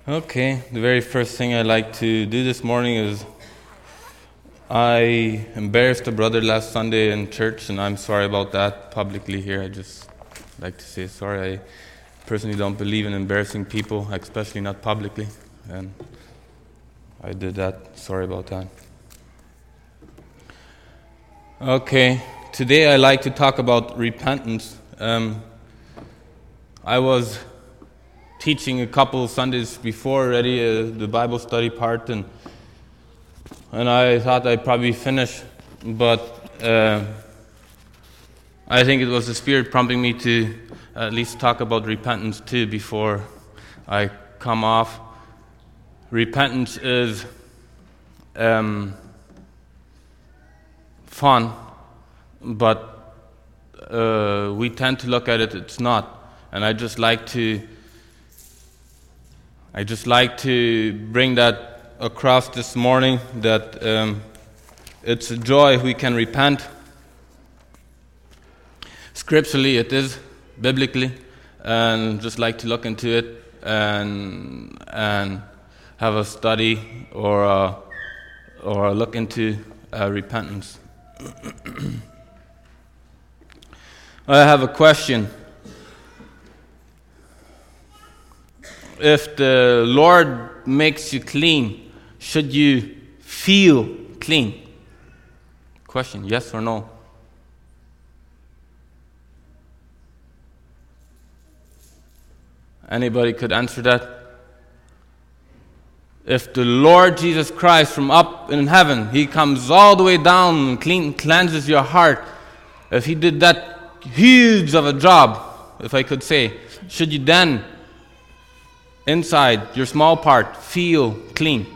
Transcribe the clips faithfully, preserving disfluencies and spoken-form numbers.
Okay, the very first thing I like to do this morning is I embarrassed a brother last Sunday in church, and I'm sorry about that publicly here. I just like to say sorry. I personally don't believe in embarrassing people, especially not publicly, and I did that. Sorry about that. Okay, today I like to talk about repentance. Um, I was teaching a couple Sundays before already, uh, the Bible study part, and and I thought I'd probably finish, but uh, I think it was the Spirit prompting me to at least talk about repentance too before I come off. Repentance is um, fun, but uh, we tend to look at it, it's not. And I just like to I just like to bring that across this morning, that um, it's a joy we can repent. Scripturally it is, biblically, and just like to look into it and and have a study or a, or a look into uh, repentance. I have a question. If the Lord makes you clean, should you feel clean? Question, yes or no? Anybody could answer that? If the Lord Jesus Christ from up in heaven, He comes all the way down and clean, cleanses your heart, if He did that huge of a job, if I could say, should you then inside your small part feel clean?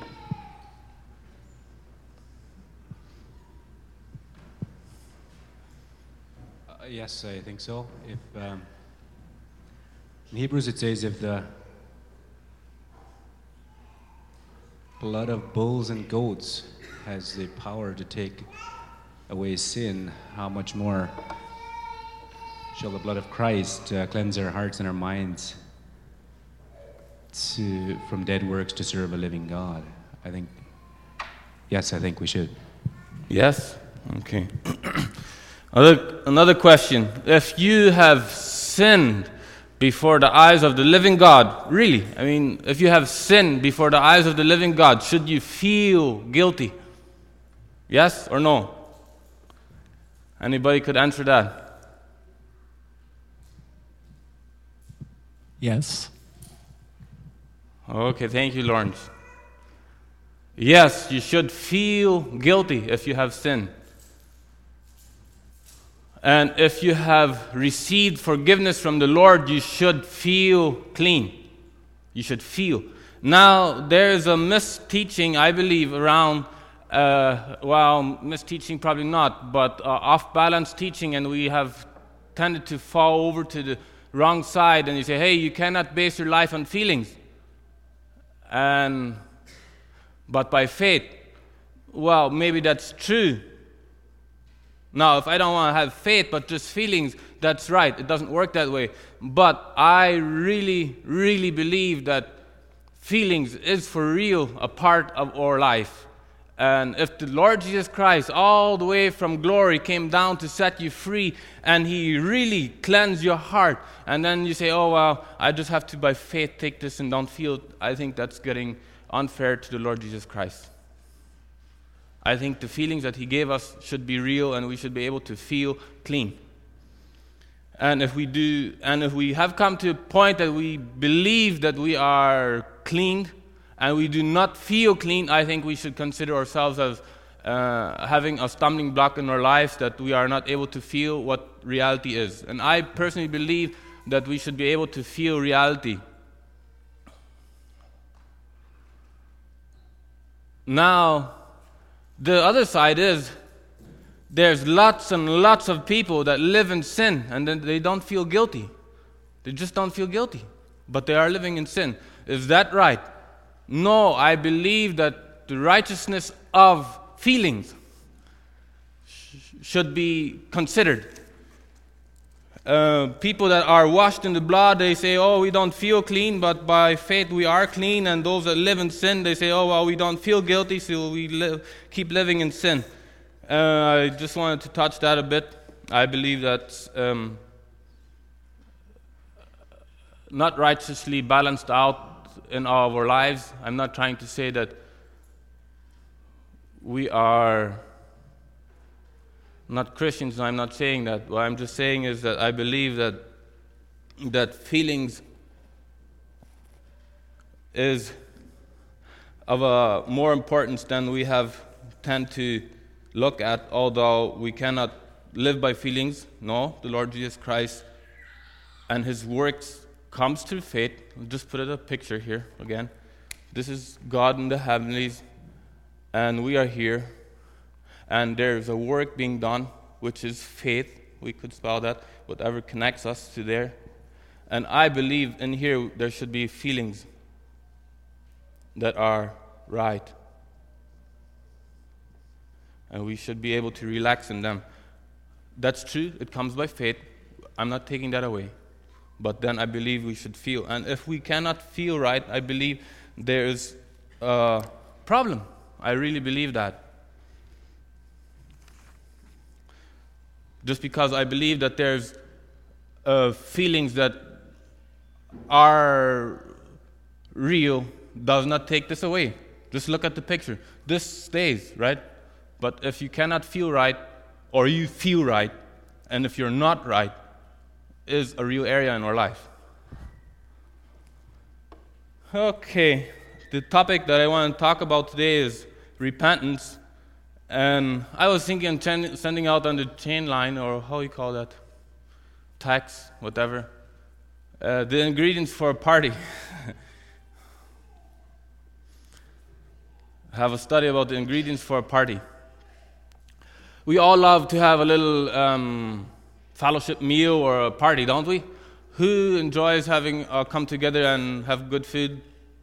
Uh, yes, I think so. If um, in Hebrews it says, if the blood of bulls and goats has the power to take away sin, how much more shall the blood of Christ uh, cleanse our hearts and our minds to, from dead works to serve a living God? I think, yes, I think we should. Yes? Okay. Another, another question. If you have sinned before the eyes of the living God, really, I mean, if you have sinned before the eyes of the living God, should you feel guilty? Yes or no? Anybody could answer that? Yes. Okay, thank you, Lawrence. Yes, you should feel guilty if you have sinned. And if you have received forgiveness from the Lord, you should feel clean. You should feel. Now, there is a misteaching, I believe, around, uh, well, misteaching probably not, but uh, off-balance teaching, and we have tended to fall over to the wrong side, and you say, hey, you cannot base your life on feelings. And but by faith, well, maybe that's true. Now, if I don't want to have faith but just feelings, that's right. It doesn't work that way. But I really, really believe that feelings is for real a part of our life. And if the Lord Jesus Christ, all the way from glory, came down to set you free, and He really cleansed your heart, and then you say, oh, well, I just have to, by faith, take this and don't feel it, I think that's getting unfair to the Lord Jesus Christ. I think the feelings that He gave us should be real, and we should be able to feel clean. And if we do, and if we have come to a point that we believe that we are cleaned, and we do not feel clean, I think we should consider ourselves as uh, having a stumbling block in our lives, that we are not able to feel what reality is. And I personally believe that we should be able to feel reality. Now, the other side is, there's lots and lots of people that live in sin, and then they don't feel guilty. They just don't feel guilty, but they are living in sin. Is that right? No, I believe that the righteousness of feelings sh- should be considered. Uh, people that are washed in the blood, they say, oh, we don't feel clean, but by faith we are clean. And those that live in sin, they say, oh, well, we don't feel guilty, so we live, keep living in sin. Uh, I just wanted to touch that a bit. I believe that um, not righteously balanced out in all of our lives. I'm not trying to say that we are not Christians. I'm not saying that. What I'm just saying is that I believe that that feelings is of a more importance than we have tend to look at, although we cannot live by feelings. No, the Lord Jesus Christ and His works comes through faith. I'll just put it a picture here again. This is God in the heavenlies, and we are here. And there's a work being done, which is faith. We could spell that, whatever connects us to there. And I believe in here there should be feelings that are right. And we should be able to relax in them. That's true. It comes by faith. I'm not taking that away. But then I believe we should feel. And if we cannot feel right, I believe there is a problem. I really believe that. Just because I believe that there's uh, feelings that are real does not take this away. Just look at the picture. This stays, right? But if you cannot feel right, or you feel right, and if you're not right, is a real area in our life. Okay, the topic that I want to talk about today is repentance. And I was thinking of chen- sending out on the chain line, or how you call that, text, whatever, uh, the ingredients for a party. Have a study about the ingredients for a party. We all love to have a little um, fellowship meal or a party, don't we? Who enjoys having uh, come together and have good food?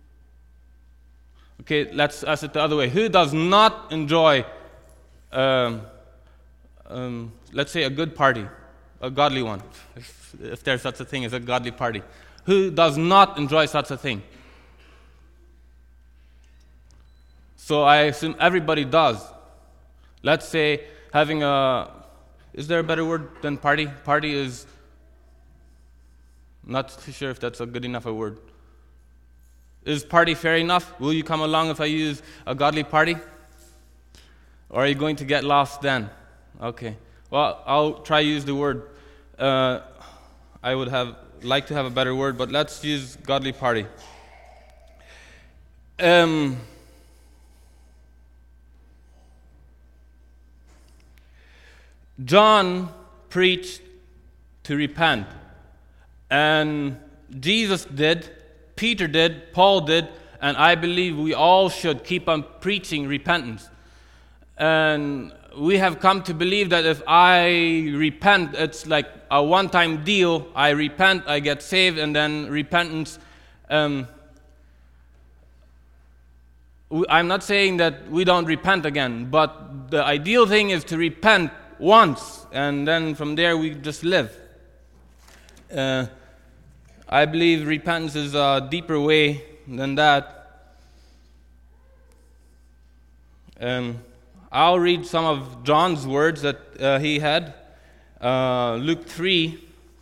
Okay, let's ask it the other way. Who does not enjoy Um, um, let's say a good party, a godly one, if, if there's such a thing as a godly party? Who does not enjoy such a thing? So I assume everybody does. Let's say having a, is there a better word than party? Party is, not too sure if that's a good enough a word. Is party fair enough? Will you come along if I use a godly party? Or are you going to get lost then? Okay. Well, I'll try to use the word. Uh, I would have liked to have a better word, but let's use godly party. Um, John preached to repent. And Jesus did, Peter did, Paul did, and I believe we all should keep on preaching repentance. And we have come to believe that if I repent, it's like a one-time deal. I repent, I get saved, and then repentance. Um, I'm not saying that we don't repent again, but the ideal thing is to repent once, and then from there we just live. Uh, I believe repentance is a deeper way than that. Um, I'll read some of John's words that uh, he had. Uh, Luke three,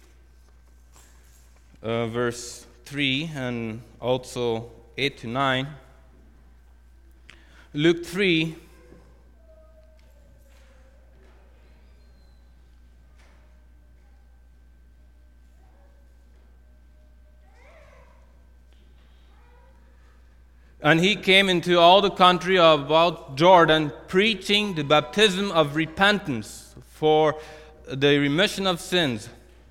uh, verse three, and also eight to nine. Luke three, and he came into all the country about Jordan, preaching the baptism of repentance for the remission of sins.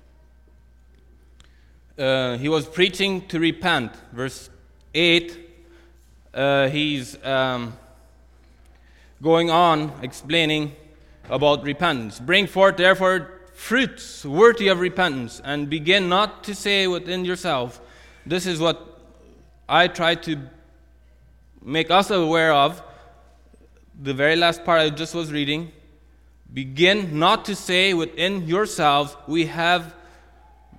Uh, he was preaching to repent. Verse eight, uh, he's um, going on explaining about repentance. Bring forth, therefore, fruits worthy of repentance, and begin not to say within yourself. This is what I try to make us aware of. The very last part I just was reading. Begin not to say within yourselves, we have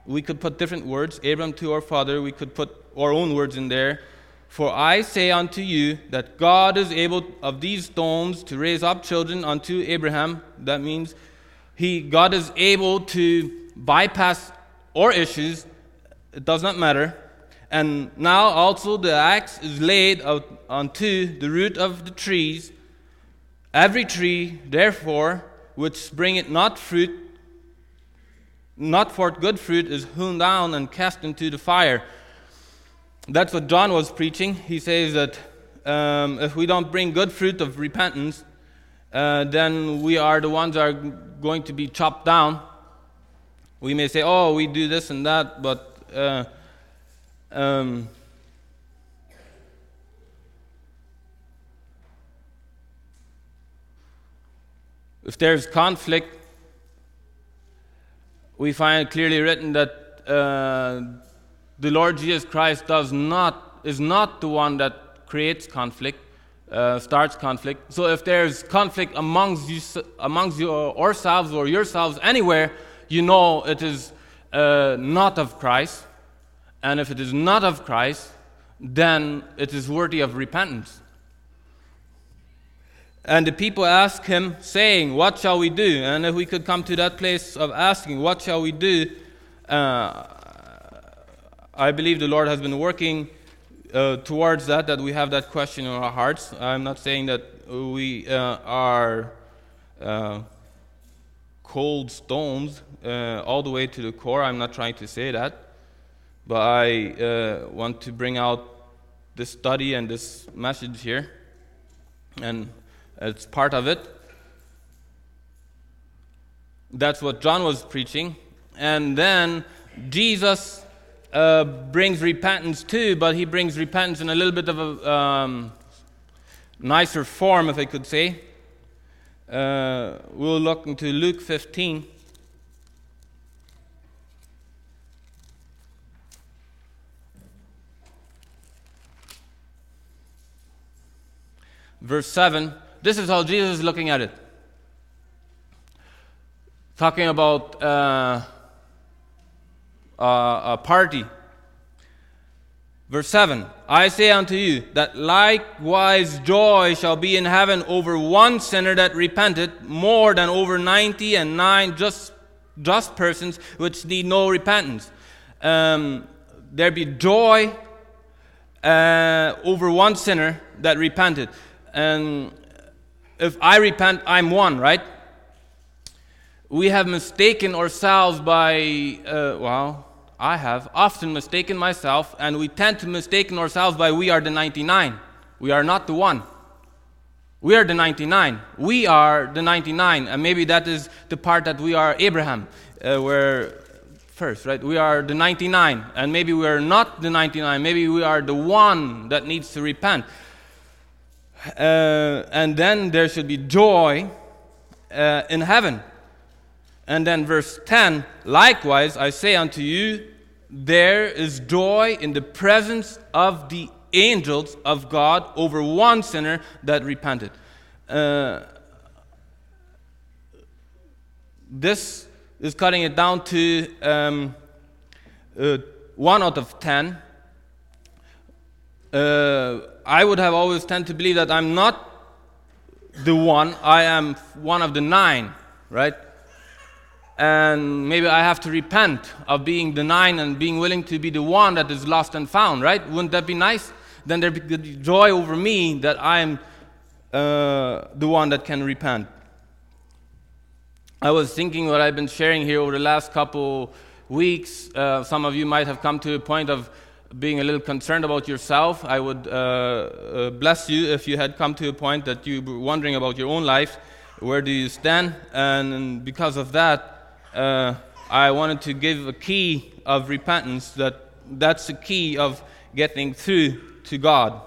we could put different words. Abraham to our father, we could put our own words in there. For I say unto you that God is able of these stones to raise up children unto Abraham. That means he, God is able to bypass our issues. It does not matter. And now also the axe is laid out unto the root of the trees. Every tree, therefore, which bringeth not fruit, not forth good fruit, is hewn down and cast into the fire. That's what John was preaching. He says that um, if we don't bring good fruit of repentance, uh, then we are the ones that are going to be chopped down. We may say, oh, we do this and that, but uh, um, if there's conflict, we find clearly written that uh, the Lord Jesus Christ does not is not the one that creates conflict, uh, starts conflict. So if there's conflict amongst you, amongst you or ourselves or yourselves anywhere, you know it is uh, not of Christ. And if it is not of Christ, then it is worthy of repentance. And the people ask him, saying, what shall we do? And if we could come to that place of asking, what shall we do? Uh, I believe the Lord has been working uh, towards that, that we have that question in our hearts. I'm not saying that we uh, are uh, cold stones uh, all the way to the core. I'm not trying to say that. But I uh, want to bring out this study and this message here. And it's part of it. That's what John was preaching. And then Jesus uh, brings repentance too, but he brings repentance in a little bit of a um, nicer form, if I could say. Uh, we'll look into Luke fifteen. Verse seven. This is how Jesus is looking at it. Talking about uh, uh, a party. Verse seven. I say unto you that likewise joy shall be in heaven over one sinner that repenteth, more than over ninety and nine just just persons which need no repentance. Um, there be joy uh, over one sinner that repented. And if I repent, I'm one, right? We have mistaken ourselves by, uh, well, I have often mistaken myself, and we tend to mistake ourselves by we are the ninety-nine. We are not the one. We are the ninety-nine. We are the ninety-nine, and maybe that is the part that we are Abraham, uh, where first, right? We are the ninety-nine, and maybe we are not the ninety-nine. Maybe we are the one that needs to repent. Uh, and then there should be joy uh, in heaven. And then verse ten, likewise I say unto you, there is joy in the presence of the angels of God over one sinner that repented. Uh, this is cutting it down to um, uh, one out of ten. Uh, I would have always tend to believe that I'm not the one, I am one of the nine, right? And maybe I have to repent of being the nine and being willing to be the one that is lost and found, right? Wouldn't that be nice? Then there be joy over me that I am uh, the one that can repent. I was thinking what I've been sharing here over the last couple weeks. Uh, some of you might have come to a point of being a little concerned about yourself. I would uh, uh, bless you if you had come to a point that you were wondering about your own life. Where do you stand? And because of that, uh, I wanted to give a key of repentance. That that's the key of getting through to God.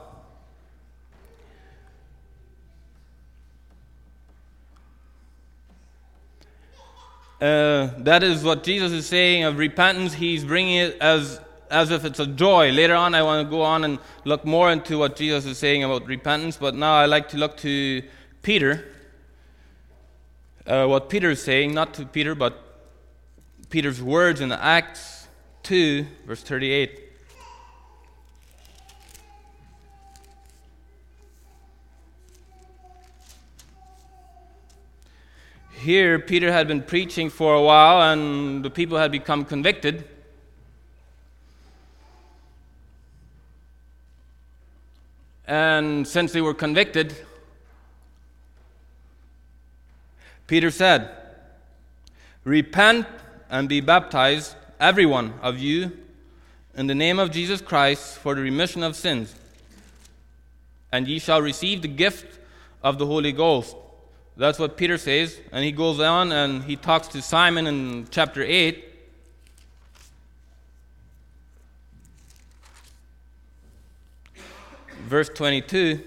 Uh, that is what Jesus is saying of repentance. He's bringing it as as if it's a joy. Later on, I want to go on and look more into what Jesus is saying about repentance, but now I like to look to Peter, uh, what Peter is saying, not to Peter, but Peter's words in Acts two, verse thirty-eight. Here, Peter had been preaching for a while, and the people had become convicted. And since they were convicted, Peter said, "Repent and be baptized, every one of you, in the name of Jesus Christ for the remission of sins, and ye shall receive the gift of the Holy Ghost." That's what Peter says, and he goes on and he talks to Simon in chapter eight. Verse twenty-two,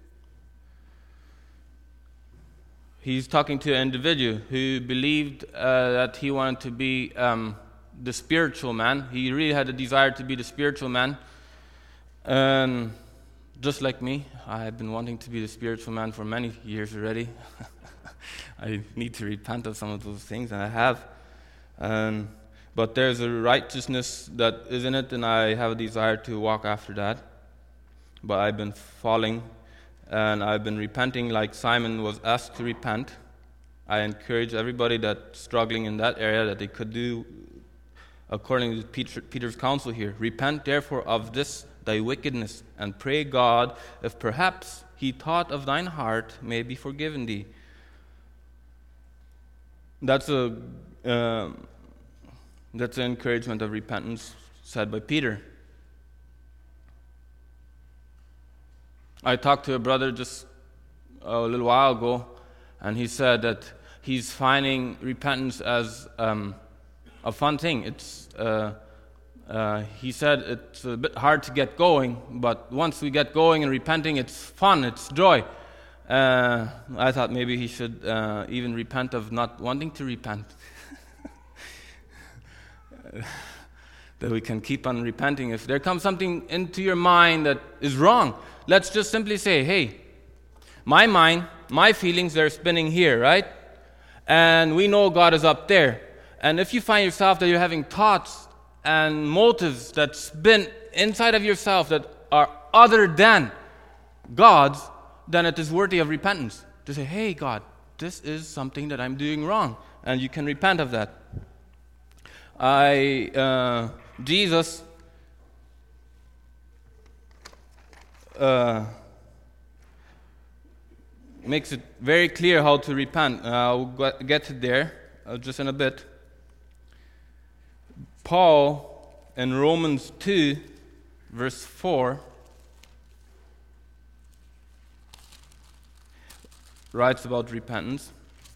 he's talking to an individual who believed uh, that he wanted to be um, the spiritual man. He really had a desire to be the spiritual man. And just like me, I have been wanting to be the spiritual man for many years already. I need to repent of some of those things, and I have. Um, but there's a righteousness that is in it, and I have a desire to walk after that. But I've been falling, and I've been repenting like Simon was asked to repent. I encourage everybody that's struggling in that area that they could do according to Peter, Peter's counsel here. Repent therefore of this thy wickedness, and pray God, if perhaps he thought of thine heart, may be forgiven thee. That's a uh, that's an encouragement of repentance said by Peter. I talked to a brother just a little while ago, and he said that he's finding repentance as um, a fun thing. It's uh, uh, he said it's a bit hard to get going, but once we get going and repenting, it's fun, it's joy. Uh, I thought maybe he should uh, even repent of not wanting to repent. That we can keep on repenting. If there comes something into your mind that is wrong, let's just simply say, hey, my mind, my feelings, they're spinning here, right? And we know God is up there. And if you find yourself that you're having thoughts and motives that spin inside of yourself that are other than God's, then it is worthy of repentance. To say, hey, God, this is something that I'm doing wrong. And you can repent of that. I, uh, Jesus, uh, makes it very clear how to repent. Uh, I'll get to there uh, just in a bit. Paul, in Romans two, verse four, writes about repentance.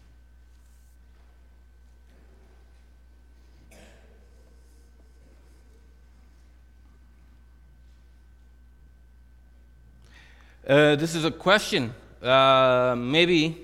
Uh, this is a question. Uh, maybe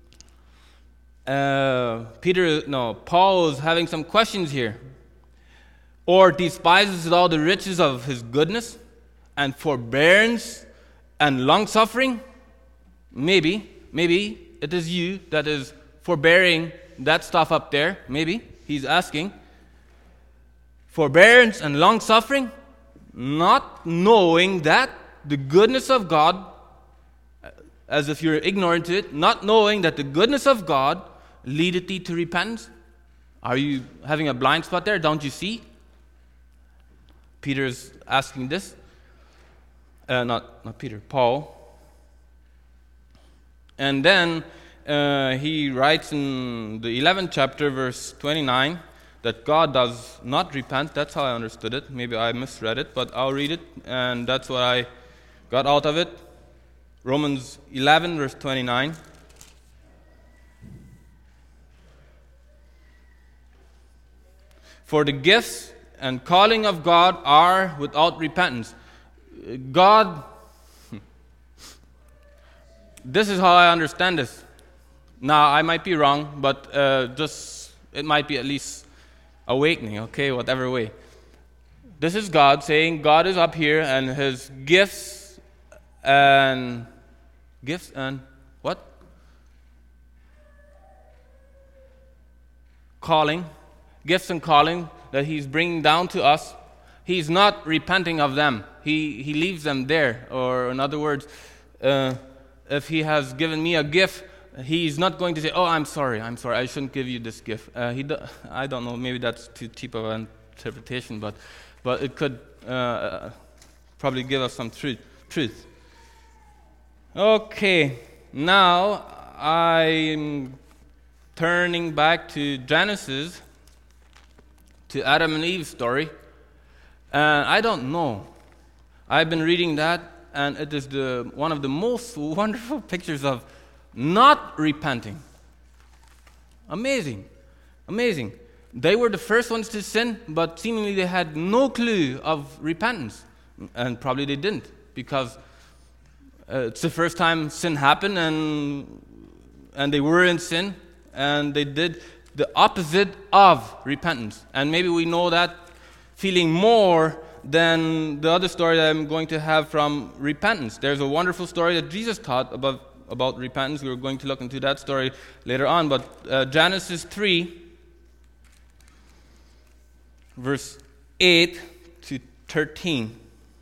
uh, Peter, no, Paul is having some questions here. Or despises all the riches of his goodness and forbearance and long-suffering? Maybe. Maybe it is you that is forbearing that stuff up there. Maybe he's asking. Forbearance and long-suffering, not knowing that the goodness of God, as if you're ignorant to it, not knowing that the goodness of God leadeth thee to repentance. Are you having a blind spot there? Don't you see? Peter's asking this. Uh, not, not Peter, Paul. And then uh, he writes in the eleventh chapter, verse twenty-nine, that God does not repent. That's how I understood it. Maybe I misread it, but I'll read it, and that's what I got out of it. Romans eleven, verse twenty-nine. For the gifts and calling of God are without repentance. God, this is how I understand this. Now, I might be wrong, but uh, just it might be at least awakening, okay, whatever way. This is God saying God is up here, and his gifts and gifts and what? Calling. Gifts and calling. that he's bringing down to us, he's not repenting of them. He, he leaves them there. Or in other words, uh, if he has given me a gift, he's not going to say, oh, I'm sorry, I'm sorry, I shouldn't give you this gift. Uh, he do, I don't know, maybe that's too cheap of an interpretation, but, but it could uh, probably give us some truth. truth. Okay, now I'm turning back to Genesis, to Adam and Eve's story. And I don't know. I've been reading that, and it is the one of the most wonderful pictures of not repenting. Amazing. Amazing. They were the first ones to sin, but seemingly they had no clue of repentance. And probably they didn't, because uh, it's the first time sin happened, and and they were in sin, and they did the opposite of repentance. And maybe we know that feeling more than the other story that I'm going to have from repentance. There's a wonderful story that Jesus taught about, about repentance. We're going to look into that story later on. But uh, Genesis three, verse eight to thirteen.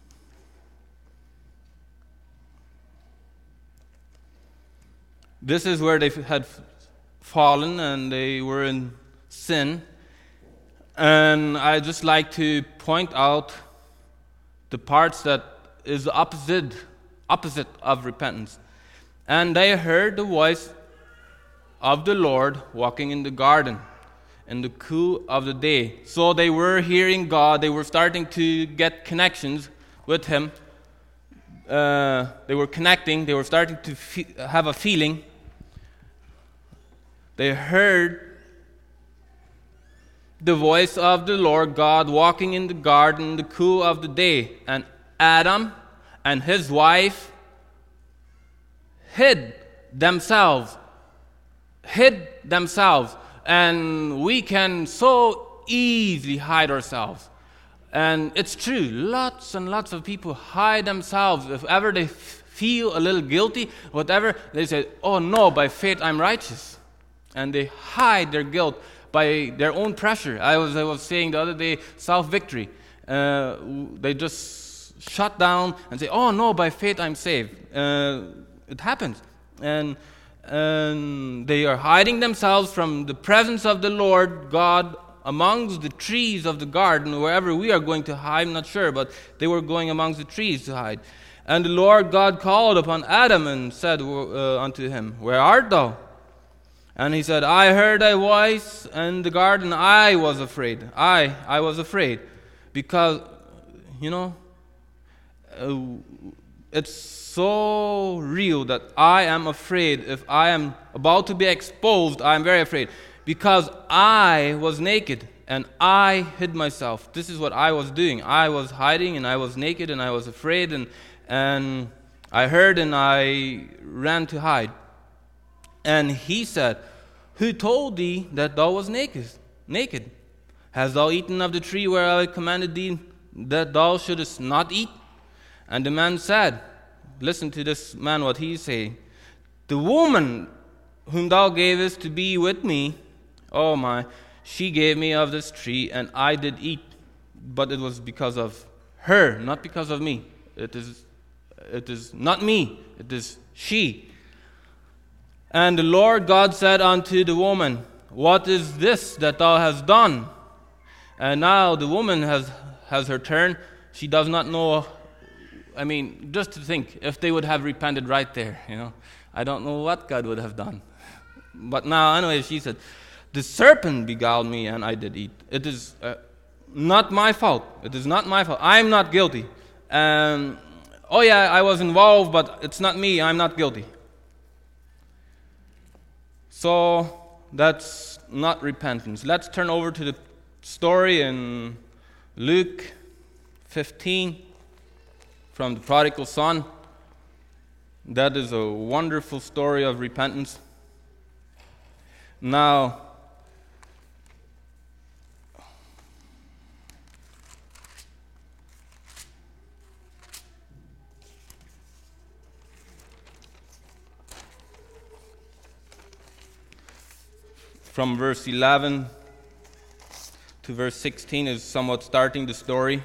This is where they had fallen and they were in sin. And I just like to point out the parts that is the opposite, opposite of repentance. And they heard the voice of the Lord walking in the garden in the cool of the day. So they were hearing God. They were starting to get connections with Him. Uh, they were connecting. They were starting to fe- have a feeling. They heard the voice of the Lord God walking in the garden in the cool of the day. And Adam and his wife hid themselves. Hid themselves. And we can so easily hide ourselves. And it's true. Lots and lots of people hide themselves. If ever they f- feel a little guilty, whatever, they say, oh no, by faith I'm righteous. And they hide their guilt by their own pressure. I was I was saying the other day, self-victory. Uh, they just shut down and say, oh no, by faith I'm saved. Uh, it happens. And, and they are hiding themselves from the presence of the Lord God amongst the trees of the garden, wherever we are going to hide, I'm not sure, but they were going amongst the trees to hide. And the Lord God called upon Adam and said uh, unto him, where art thou? And he said, I heard thy voice in the garden. I was afraid. I, I was afraid. Because, you know, uh, it's so real that I am afraid. If I am about to be exposed, I am very afraid. Because I was naked and I hid myself. This is what I was doing. I was hiding and I was naked and I was afraid. And, and I heard and I ran to hide. And he said, who told thee that thou was naked? Naked. Hast thou eaten of the tree where I commanded thee that thou shouldest not eat? And the man said, listen to this man, what he say. The woman whom thou gavest to be with me, oh my, she gave me of this tree, and I did eat. But it was because of her, not because of me. It is, it is not me, it is she. And the Lord God said unto the woman, what is this that thou hast done? And now the woman has, has her turn. She does not know. I mean, just to think, if they would have repented right there, you know, I don't know what God would have done. But now, anyway, she said, the serpent beguiled me and I did eat. It is uh, not my fault. It is not my fault. I'm not guilty. Um, oh yeah, I was involved, but it's not me. I'm not guilty. So that's not repentance. Let's turn over to the story in Luke fifteen from the prodigal son. That is a wonderful story of repentance. Now, from verse eleven to verse sixteen is somewhat starting the story.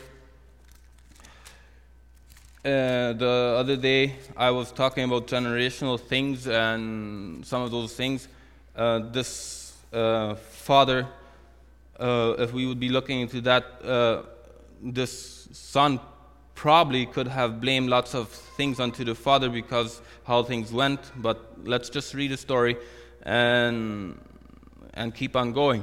Uh, the other day, I was talking about generational things and some of those things. Uh, this uh, father, uh, if we would be looking into that, uh, this son probably could have blamed lots of things onto the father because how things went. But let's just read the story and and keep on going.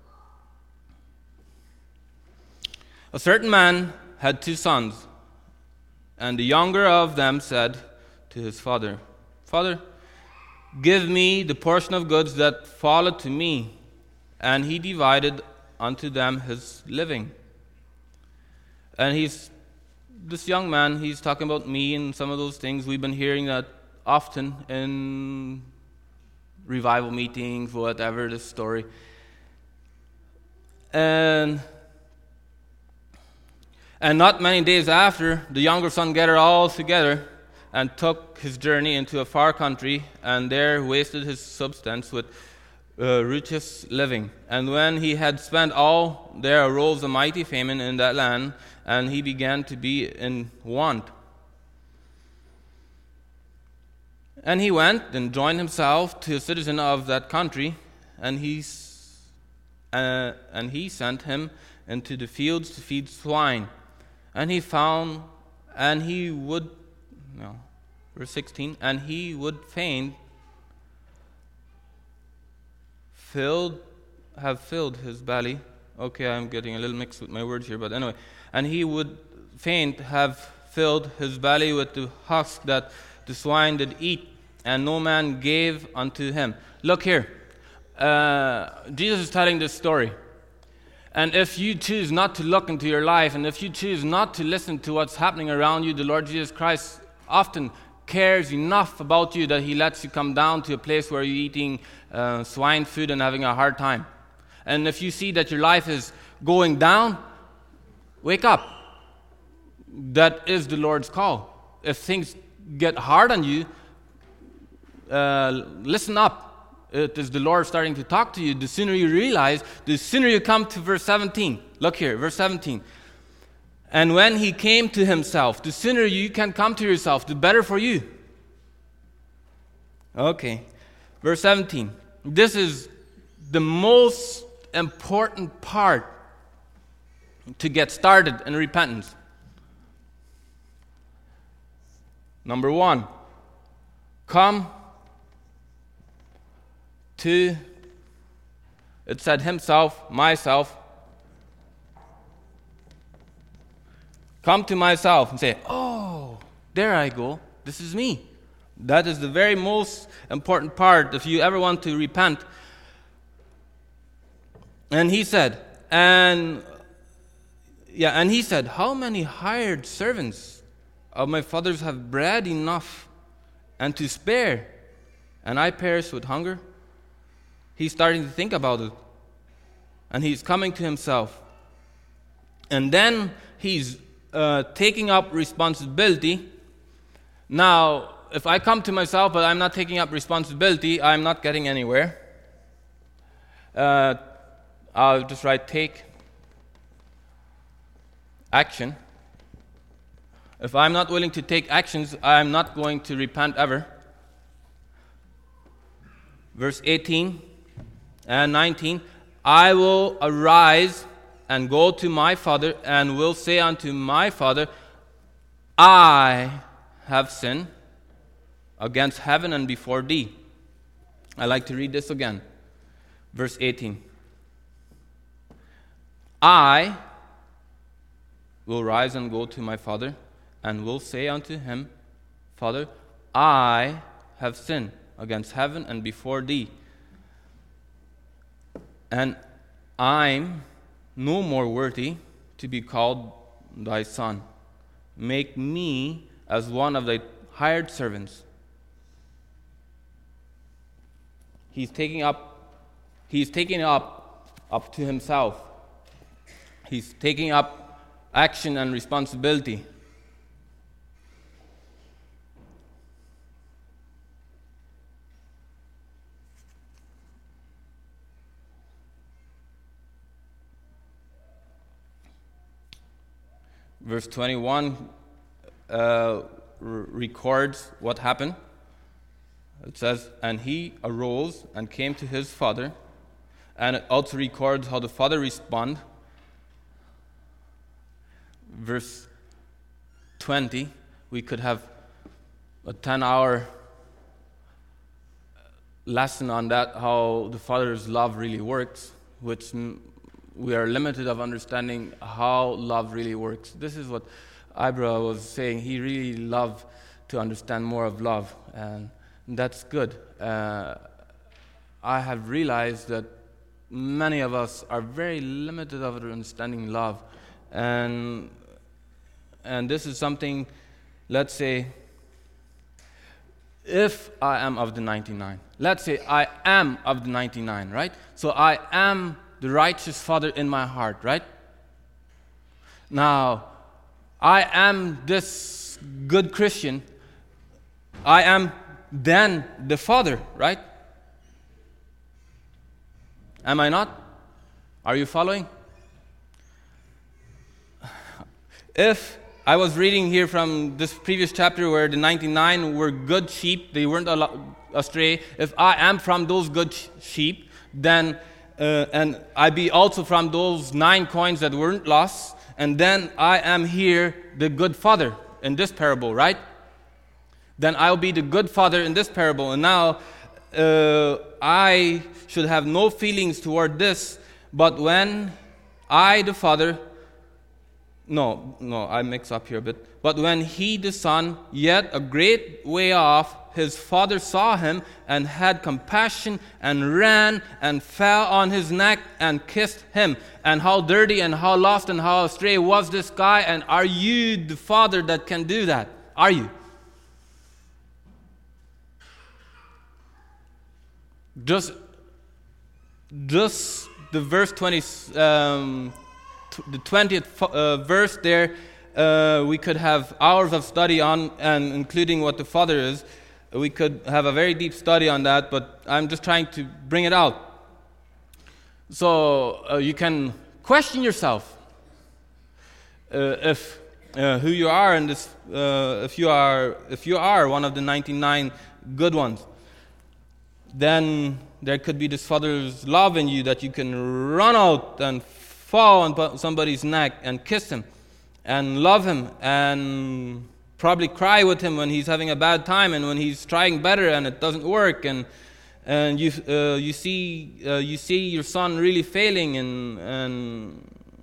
A certain man had two sons. And the younger of them said to his father, Father, give me the portion of goods that falleth to me. And he divided unto them his living. And he's, this young man, he's talking about me and some of those things. We've been hearing that often in revival meetings, whatever, this story. And... And not many days after, the younger son gathered all together and took his journey into a far country, and there wasted his substance with uh, riotous living. And when he had spent all, there arose a mighty famine in that land, and he began to be in want. And he went and joined himself to a citizen of that country, and he, uh, and he sent him into the fields to feed swine. And he found, and he would, no, verse sixteen, and he would fain filled, have filled his belly. Okay, I'm getting a little mixed with my words here, but anyway. And he would fain have filled his belly with the husk that the swine did eat, and no man gave unto him. Look here. Uh, Jesus is telling this story. And if you choose not to look into your life, and if you choose not to listen to what's happening around you, the Lord Jesus Christ often cares enough about you that He lets you come down to a place where you're eating uh, swine food and having a hard time. And if you see that your life is going down, wake up. That is the Lord's call. If things get hard on you, uh, listen up. It is the Lord starting to talk to you. The sooner you realize, the sooner you come to verse seventeen. Look here, verse seventeen. And when he came to himself, the sooner you can come to yourself, the better for you. Okay, verse seventeen. This is the most important part to get started in repentance. Number one, come to, it said himself, myself. Come to myself and say, oh, there I go. This is me. That is the very most important part if you ever want to repent. And he said, and yeah, and he said, how many hired servants of my father's have bread enough and to spare, and I perish with hunger? He's starting to think about it. And he's coming to himself. And then he's uh, taking up responsibility. Now, if I come to myself but I'm not taking up responsibility, I'm not getting anywhere. Uh, I'll just write take action. If I'm not willing to take actions, I'm not going to repent ever. Verse eighteen. And nineteen, I will arise and go to my father, and will say unto my father, I have sinned against heaven and before thee. I like to read this again. Verse eighteen. I will rise and go to my father, and will say unto him, Father, I have sinned against heaven and before thee. And I'm no more worthy to be called thy son. Make me as one of thy hired servants. He's taking up, he's taking up up to himself. He's taking up action and responsibility. verse twenty-one uh, r- records what happened. It says, and he arose and came to his father. And it also records how the father responded. Verse twenty, we could have a ten-hour lesson on that, how the Father's love really works, which m- we are limited of understanding how love really works. This is what Ibra was saying. He really loved to understand more of love, and that's good. Uh, I have realized that many of us are very limited of understanding love, and and this is something, let's say, if I am of the ninety-nine. Let's say I am of the ninety-nine, right? So I am the righteous father in my heart, right? Now, I am this good Christian. I am then the father, right? Am I not? Are you following? If I was reading here from this previous chapter where the ninety-nine were good sheep, they weren't astray. If I am from those good sheep, then, uh, and I be also from those nine coins that weren't lost, and then I am here the good father in this parable, right? Then I'll be the good father in this parable. And now uh, I should have no feelings toward this, but when I, the father, No, no, I mix up here a bit. But when he, the son, yet a great way off, his father saw him and had compassion and ran and fell on his neck and kissed him. And how dirty and how lost and how astray was this guy? And are you the father that can do that? Are you? Just, just the verse twenty. Um, The twentieth uh, verse there, uh, we could have hours of study on, and including what the Father is. We could have a very deep study on that, but I'm just trying to bring it out. So uh, you can question yourself uh, if uh, who you are in this. Uh, if you are, if you are one of the ninety-nine good ones, then there could be this Father's love in you that you can run out and fall on somebody's neck and kiss him and love him and probably cry with him when he's having a bad time and when he's trying better and it doesn't work, and and you uh, you see uh, you see your son really failing, and and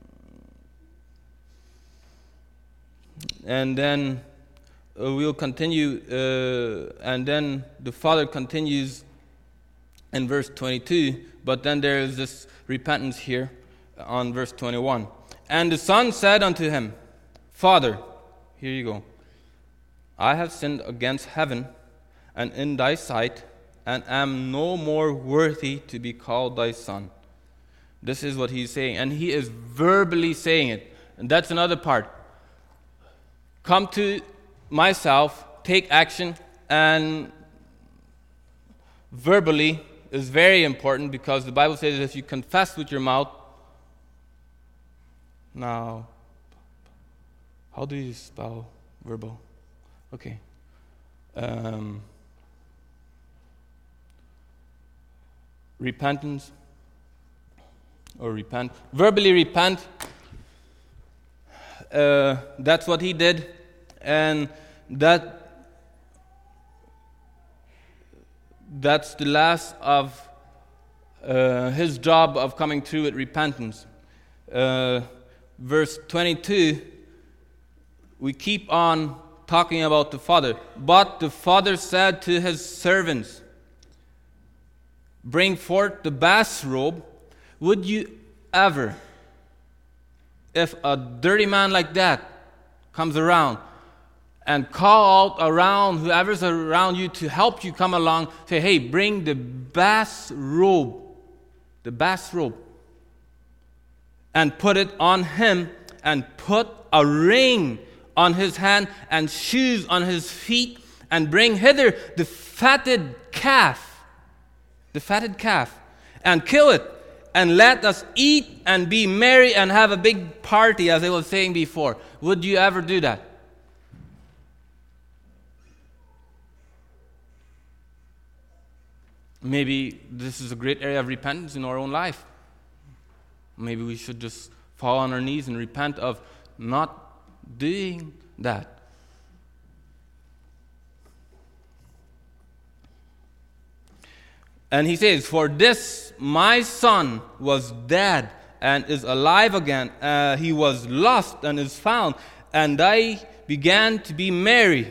and then uh, we'll continue uh, and then the Father continues in verse twenty-two, but then there is this repentance here on verse twenty-one. And the son said unto him, Father, here you go, I have sinned against heaven and in thy sight, and am no more worthy to be called thy son. This is what he's saying, and he is verbally saying it. And that's another part. Come to myself, take action, and verbally is very important, because the Bible says that if you confess with your mouth. Now, how do you spell verbal? Okay. Um, repentance, or repent. Verbally repent. Uh, that's what he did. And that that's the last of uh, his job of coming through with repentance. Uh, Verse twenty-two, we keep on talking about the Father. But the Father said to his servants, bring forth the bathrobe. Would you ever, if a dirty man like that comes around and call out around whoever's around you to help you come along, say, hey, bring the bathrobe, the bathrobe. And put it on him, and put a ring on his hand, and shoes on his feet, and bring hither the fatted calf, the fatted calf, and kill it, and let us eat and be merry and have a big party, as I was saying before. Would you ever do that? Maybe this is a great area of repentance in our own life. Maybe we should just fall on our knees and repent of not doing that. And he says, for this my son was dead and is alive again. Uh, he was lost and is found. And I began to be merry.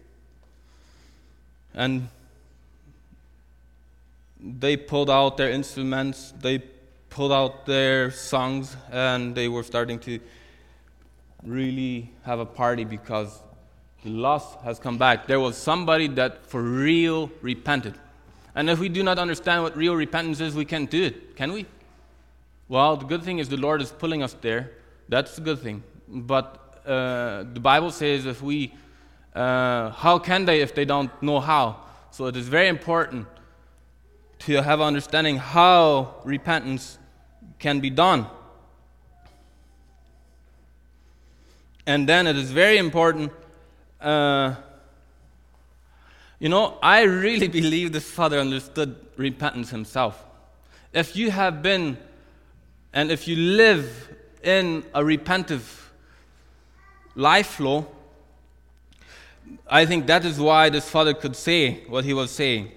And they pulled out their instruments, they pulled out their songs, and they were starting to really have a party because the lost has come back. There was somebody that for real repented. And if we do not understand what real repentance is, we can't do it, can we? Well, the good thing is the Lord is pulling us there. That's the good thing. But uh, the Bible says if we, uh, how can they if they don't know how? So it is very important to have understanding how repentance can be done. And then it is very important, uh, you know, I really believe this father understood repentance himself. If you have been, and if you live in a repentive life flow, I think that is why this father could say what he was saying.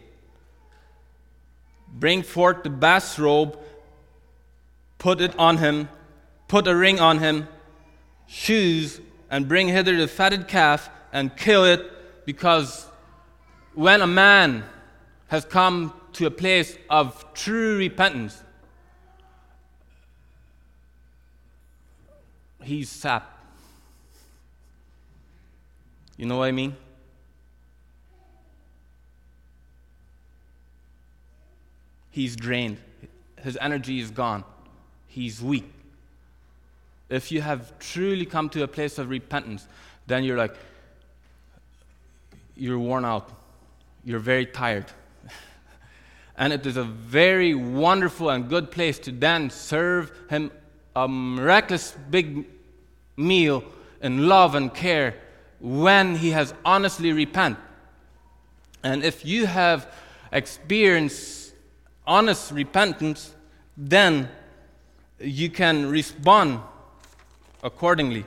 Bring forth the best robe, put it on him, put a ring on him, shoes, and bring hither the fatted calf and kill it, because when a man has come to a place of true repentance, he's sapped. You know what I mean? He's drained. His energy is gone. He's weak. If you have truly come to a place of repentance, then you're like, you're worn out. You're very tired. And it is a very wonderful and good place to then serve him a miraculous big meal in love and care when he has honestly repented. And if you have experienced honest repentance, then you can respond accordingly.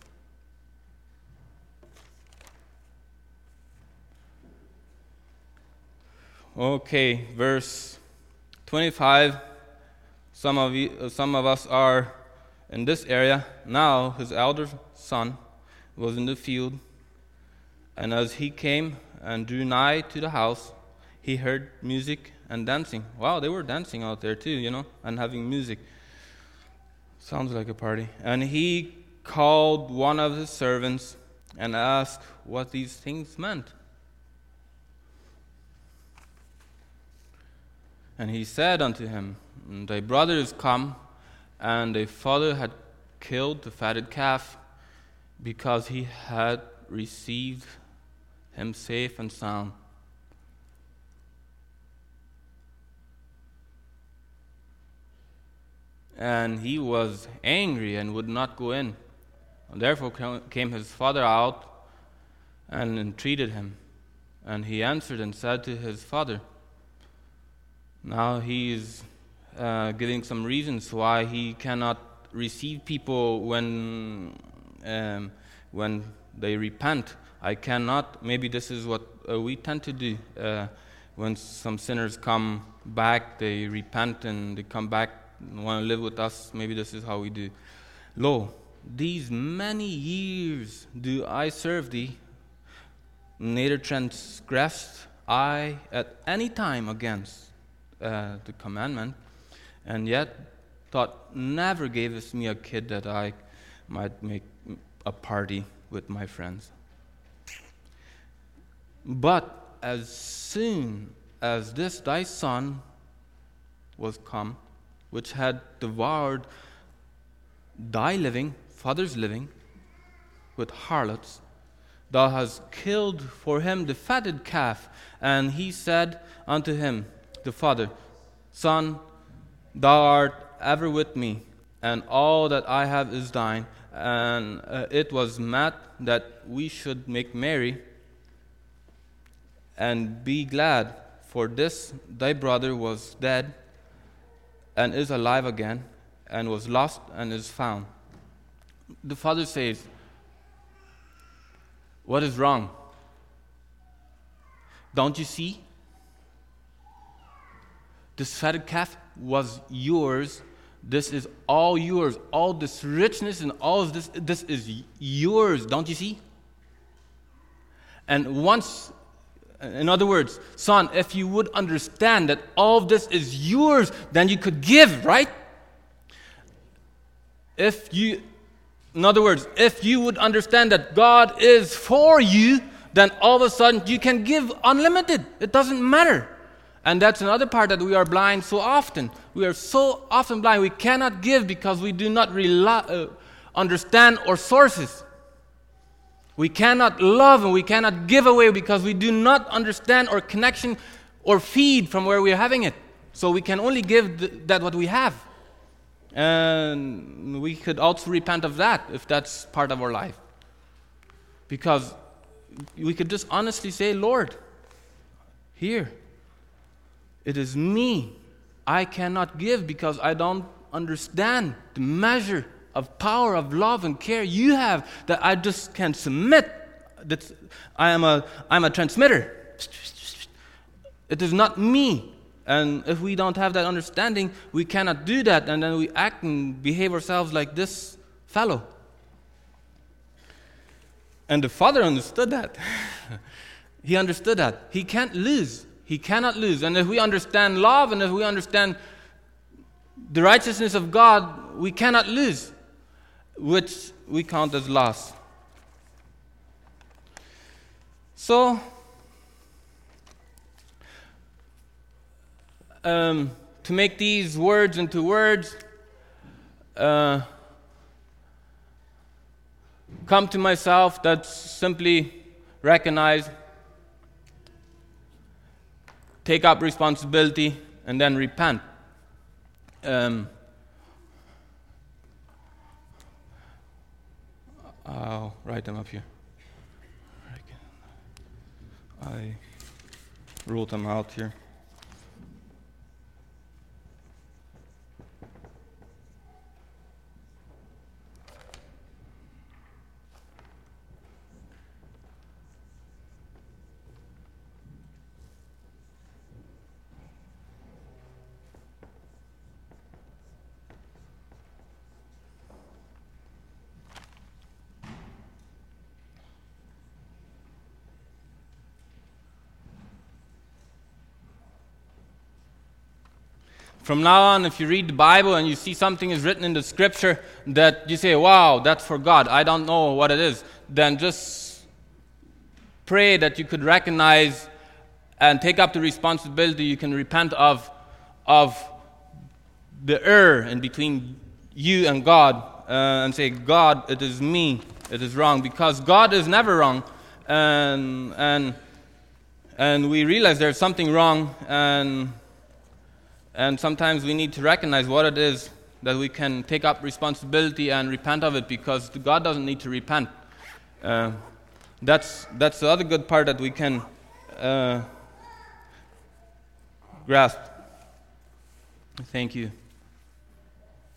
Okay, verse twenty-five. Some of you, some of us are in this area. Now his elder son was in the field, and as he came and drew nigh to the house, he heard music and dancing. Wow, they were dancing out there too, you know, and having music. Sounds like a party. And he called one of his servants and asked what these things meant. And he said unto him, thy brother is come, and thy father had killed the fatted calf, because he had received him safe and sound. And he was angry and would not go in. And therefore came his father out and entreated him. And he answered and said to his father, now he is uh, giving some reasons why he cannot receive people when um, when they repent. I cannot. Maybe this is what uh, we tend to do. Uh, when some sinners come back, they repent and they come back and want to live with us. Maybe this is how we do. Lo, these many years do I serve thee, neither transgressed I at any time against Uh, the commandment, and yet thought never gavest me a kid that I might make a party with my friends. But as soon as this thy son was come, which had devoured thy living, father's living, with harlots, thou hast killed for him the fatted calf. And he said unto him, the father, son, thou art ever with me, and all that I have is thine. And uh, it was meant that we should make merry and be glad, for this thy brother was dead and is alive again, and was lost and is found. The father says, what is wrong? Don't you see? This fatted calf was yours. This is all yours. All this richness and all of this, this is yours. Don't you see? And once, in other words, son, if you would understand that all of this is yours, then you could give, right? If you, in other words, if you would understand that God is for you, then all of a sudden you can give unlimited. It doesn't matter. And that's another part that we are blind so often. We are so often blind. We cannot give because we do not rely, uh, understand our sources. We cannot love and we cannot give away because we do not understand our connection or feed from where we are having it. So we can only give th- that what we have. And we could also repent of that if that's part of our life. Because we could just honestly say, Lord, here, it is me. I cannot give because I don't understand the measure of power, of love and care you have, that I just can submit. That I am a, I'm a transmitter. It is not me. And if we don't have that understanding, we cannot do that. And then we act and behave ourselves like this fellow. And the father understood that. He understood that. He can't lose. He cannot lose. And if we understand love and if we understand the righteousness of God, we cannot lose, which we count as loss. So, um, to make these words into words, uh, come to myself, that's simply recognize, take up responsibility, and then repent. Um, I'll write them up here. I wrote them out here. From now on, if you read the Bible and you see something is written in the scripture that you say, wow, that's for God, I don't know what it is, then just pray that you could recognize and take up the responsibility. You can repent of, of the error in between you and God uh, and say, God, it is me, it is wrong, because God is never wrong. And, and, and we realize there's something wrong, and And sometimes we need to recognize what it is that we can take up responsibility and repent of it, because God doesn't need to repent. Uh, that's that's the other good part that we can uh, grasp. Thank you.